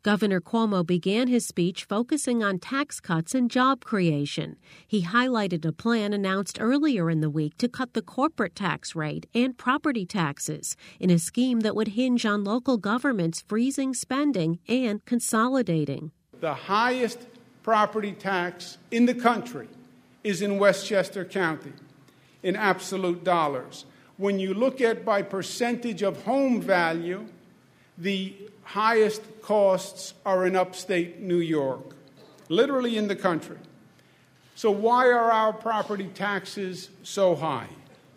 Governor Cuomo began his speech focusing on tax cuts and job creation. He highlighted a plan announced earlier in the week to cut the corporate tax rate and property taxes in a scheme that would hinge on local governments freezing spending and consolidating. The highest property tax in the country is in Westchester County in absolute dollars. When you look at by percentage of home value, the highest costs are in upstate New York, literally in the country. So why are our property taxes so high?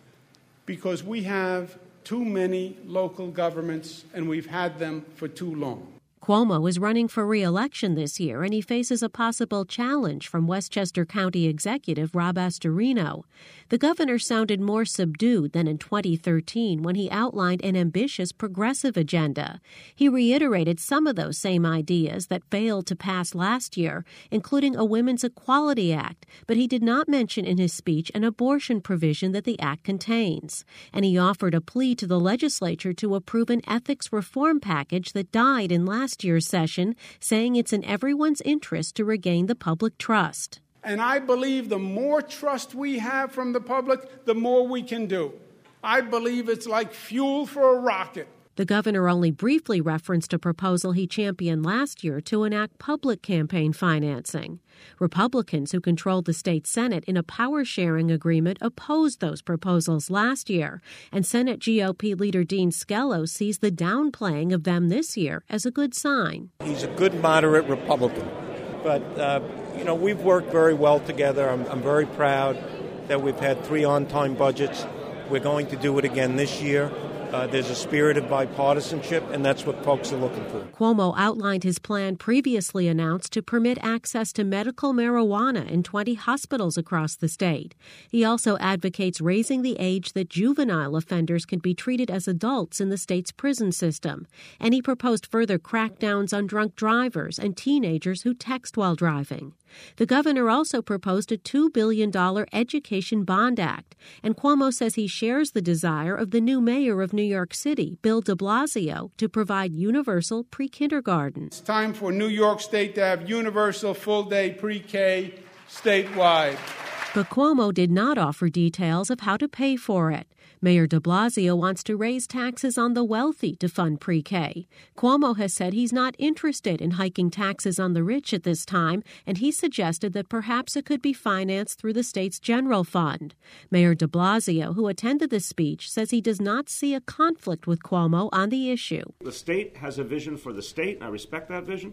Because we have too many local governments, and we've had them for too long. Cuomo is running for re-election this year, and he faces a possible challenge from Westchester County Executive Rob Astorino. The governor sounded more subdued than in 2013 when he outlined an ambitious progressive agenda. He reiterated some of those same ideas that failed to pass last year, including a Women's Equality Act, but he did not mention in his speech an abortion provision that the act contains. And he offered a plea to the legislature to approve an ethics reform package that died in last year's session, saying it's in everyone's interest to regain the public trust. And I believe the more trust we have from the public, the more we can do. I believe it's like fuel for a rocket. The governor only briefly referenced a proposal he championed last year to enact public campaign financing. Republicans who controlled the state Senate in a power-sharing agreement opposed those proposals last year, and Senate GOP leader Dean Skello sees the downplaying of them this year as a good sign. He's a good, moderate Republican, but, we've worked very well together. I'm very proud that we've had 3 on-time budgets. We're going to do it again this year. There's a spirit of bipartisanship, and that's what folks are looking for. Cuomo outlined his plan previously announced to permit access to medical marijuana in 20 hospitals across the state. He also advocates raising the age that juvenile offenders can be treated as adults in the state's prison system. And he proposed further crackdowns on drunk drivers and teenagers who text while driving. The governor also proposed a $2 billion education bond act, and Cuomo says he shares the desire of the new mayor of New York City, Bill de Blasio, to provide universal pre-kindergarten. It's time for New York State to have universal full-day pre-K statewide. But Cuomo did not offer details of how to pay for it. Mayor de Blasio wants to raise taxes on the wealthy to fund pre-K. Cuomo has said he's not interested in hiking taxes on the rich at this time, and he suggested that perhaps it could be financed through the state's general fund. Mayor de Blasio, who attended the speech, says he does not see a conflict with Cuomo on the issue. The state has a vision for the state, and I respect that vision.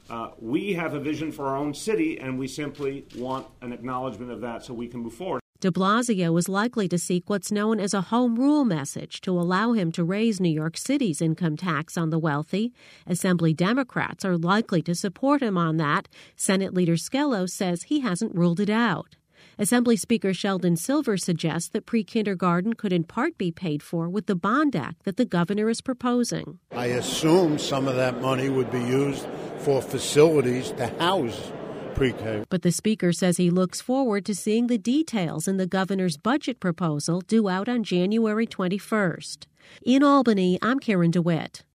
We have a vision for our own city, and we simply want an acknowledgement of that so we can move forward. De Blasio is likely to seek what's known as a home rule message to allow him to raise New York City's income tax on the wealthy. Assembly Democrats are likely to support him on that. Senate Leader Skello says he hasn't ruled it out. Assembly Speaker Sheldon Silver suggests that pre-kindergarten could in part be paid for with the bond act that the governor is proposing. I assume some of that money would be used for facilities to house pre-K. But the speaker says he looks forward to seeing the details in the governor's budget proposal due out on January 21st. In Albany, I'm Karen DeWitt.